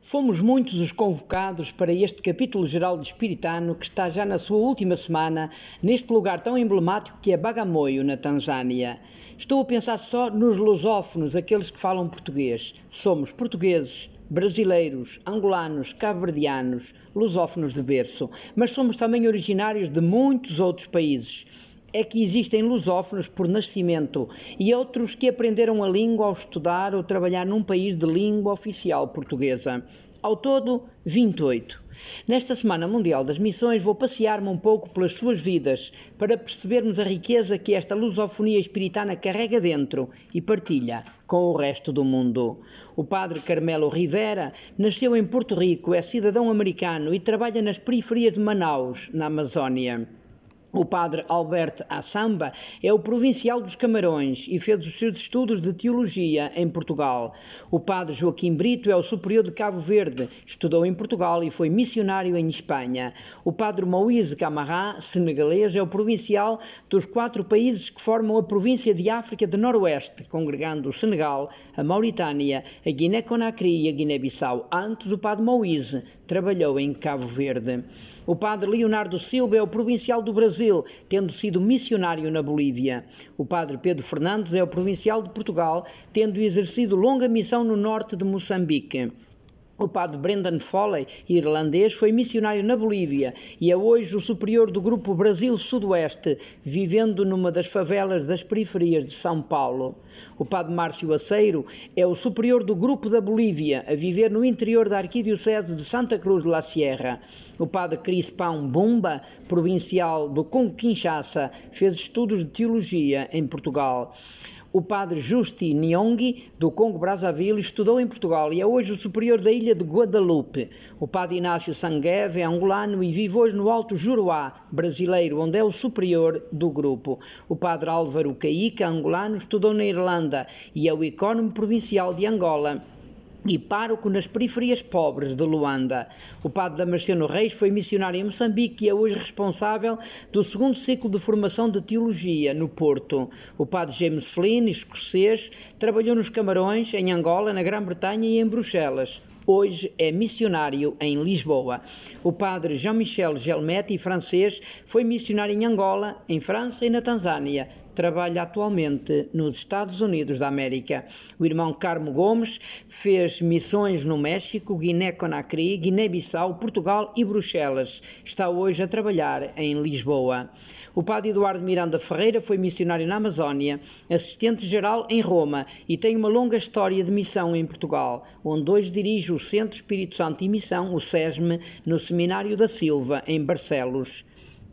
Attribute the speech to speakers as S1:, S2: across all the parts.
S1: Fomos muitos os convocados para este capítulo geral de Espiritano que está já na sua última semana neste lugar tão emblemático que é Bagamoyo, na Tanzânia. Estou a pensar só nos lusófonos, aqueles que falam português. Somos portugueses, brasileiros, angolanos, cabo-verdianos, lusófonos de berço, mas somos também originários de muitos outros países. É que existem lusófonos por nascimento e outros que aprenderam a língua ao estudar ou trabalhar num país de língua oficial portuguesa. Ao todo, 28. Nesta Semana Mundial das Missões vou passear-me um pouco pelas suas vidas para percebermos a riqueza que esta lusofonia espiritana carrega dentro e partilha com o resto do mundo. O padre Carmelo Rivera nasceu em Porto Rico, é cidadão americano e trabalha nas periferias de Manaus, na Amazónia. O padre Alberto Assamba é o provincial dos Camarões e fez os seus estudos de teologia em Portugal. O padre Joaquim Brito é o superior de Cabo Verde, estudou em Portugal e foi missionário em Espanha. O padre Moïse Camara, senegalês, é o provincial dos 4 países que formam a província de África de Noroeste, congregando o Senegal, a Mauritânia, a Guiné-Conakry e a Guiné-Bissau. Antes, o padre Moïse trabalhou em Cabo Verde. O padre Leonardo Silva é o provincial do Brasil, tendo sido missionário na Bolívia. O padre Pedro Fernandes é o provincial de Portugal, tendo exercido longa missão no norte de Moçambique. O padre Brendan Foley, irlandês, foi missionário na Bolívia e é hoje o superior do grupo Brasil Sudoeste, vivendo numa das favelas das periferias de São Paulo. O padre Márcio Aceiro é o superior do grupo da Bolívia, a viver no interior da arquidiocese de Santa Cruz de la Sierra. O padre Crispão Bumba, provincial do Congo-Kinshasa, fez estudos de teologia em Portugal. O padre Justi Nyongi, do Congo-Brazzaville, estudou em Portugal e é hoje o superior da ilha de Guadalupe. O padre Inácio Sangueve é angolano e vive hoje no Alto Juruá, brasileiro, onde é o superior do grupo. O padre Álvaro Caíca, angolano, estudou na Irlanda e é o ecónomo provincial de Angola e pároco nas periferias pobres de Luanda. O padre Damasceno Reis foi missionário em Moçambique e é hoje responsável do 2º ciclo de formação de teologia no Porto. O padre James Flynn, escocês, trabalhou nos Camarões, em Angola, na Grã-Bretanha e em Bruxelas. Hoje é missionário em Lisboa. O padre Jean-Michel Gelmetti, francês, foi missionário em Angola, em França e na Tanzânia. Trabalha atualmente nos Estados Unidos da América. O irmão Carmo Gomes fez missões no México, Guiné-Conakry, Guiné-Bissau, Portugal e Bruxelas. Está hoje a trabalhar em Lisboa. O padre Eduardo Miranda Ferreira foi missionário na Amazónia, assistente-geral em Roma e tem uma longa história de missão em Portugal, onde hoje dirige o Centro Espírito Santo e Missão, o SESME, no Seminário da Silva, em Barcelos.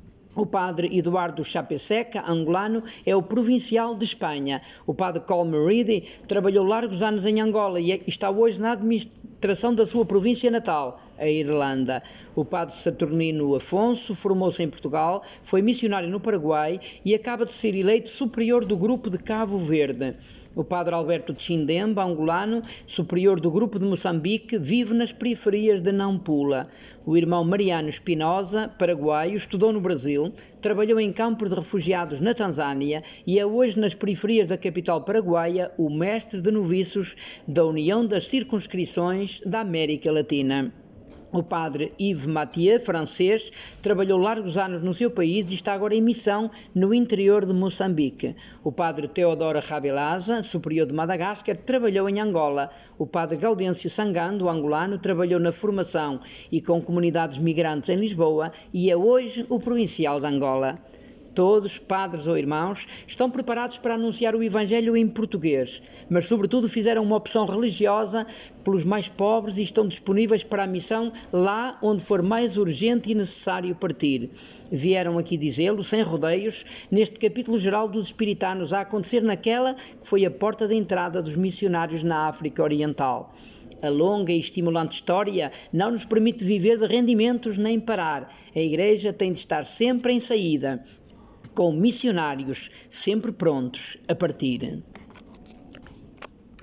S1: O padre Eduardo Chapeseca, angolano, é o provincial de Espanha. O padre Colm Reedy trabalhou largos anos em Angola e está hoje na administração da sua província natal, a Irlanda. O padre Saturnino Afonso formou-se em Portugal, foi missionário no Paraguai e acaba de ser eleito superior do grupo de Cabo Verde. O padre Alberto Tchindemba, angolano, superior do grupo de Moçambique, vive nas periferias de Nampula. O irmão Mariano Espinosa, paraguaio, estudou no Brasil, trabalhou em campos de refugiados na Tanzânia e é hoje nas periferias da capital paraguaia o mestre de noviços da União das Circunscrições da América Latina. O padre Yves Mathieu, francês, trabalhou largos anos no seu país e está agora em missão no interior de Moçambique. O padre Teodoro Rabelaza, superior de Madagascar, trabalhou em Angola. O padre Gaudêncio Sangando, angolano, trabalhou na formação e com comunidades migrantes em Lisboa e é hoje o provincial de Angola. Todos, padres ou irmãos, estão preparados para anunciar o Evangelho em português, mas sobretudo fizeram uma opção religiosa pelos mais pobres e estão disponíveis para a missão lá onde for mais urgente e necessário partir. Vieram aqui dizê-lo, sem rodeios, neste capítulo geral dos Espiritanos, a acontecer naquela que foi a porta de entrada dos missionários na África Oriental. A longa e estimulante história não nos permite viver de rendimentos nem parar. A Igreja tem de estar sempre em saída, com missionários sempre prontos a partir.